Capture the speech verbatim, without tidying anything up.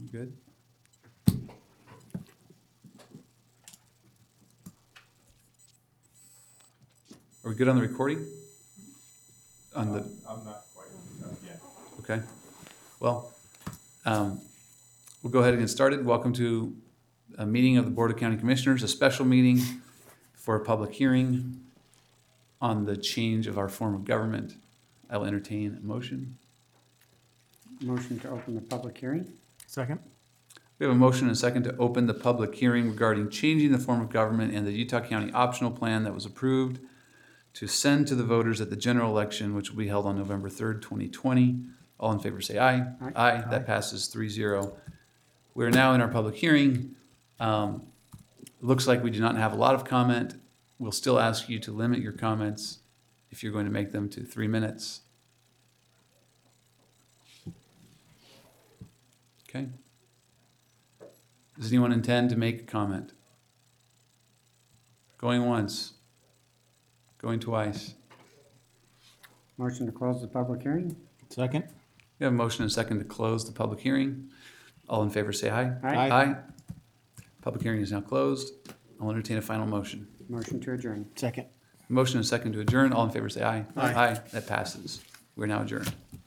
Good. Are we good on the recording? On the, I'm not quite done yet. okay. Well, um, we'll go ahead and get started. Welcome to a meeting of the Board of County Commissioners, a special meeting for a public hearing on the change of our form of government. I will entertain a motion. Motion to open the public hearing? Second? We have a motion and a second to open the public hearing regarding changing the form of government and the Utah County optional plan that was approved to send to the voters at the general election, which will be held on November third, twenty twenty. All in favor say aye. Aye. Aye, Aye. that passes three zero. We're now in our public hearing. Um, Looks like we do not have a lot of comment. We'll still ask you to limit your comments if you're going to make them to three minutes. Okay. Does anyone intend to make a comment? Going once. Going twice. Motion to close the public hearing? Second? We have a motion and a second to close the public hearing. All in favor say aye. Aye. Aye. Public hearing is now closed. I'll entertain a final motion. Motion to adjourn. Second. Motion and a second to adjourn. All in favor say aye. Aye. Aye. That passes. We're now adjourned.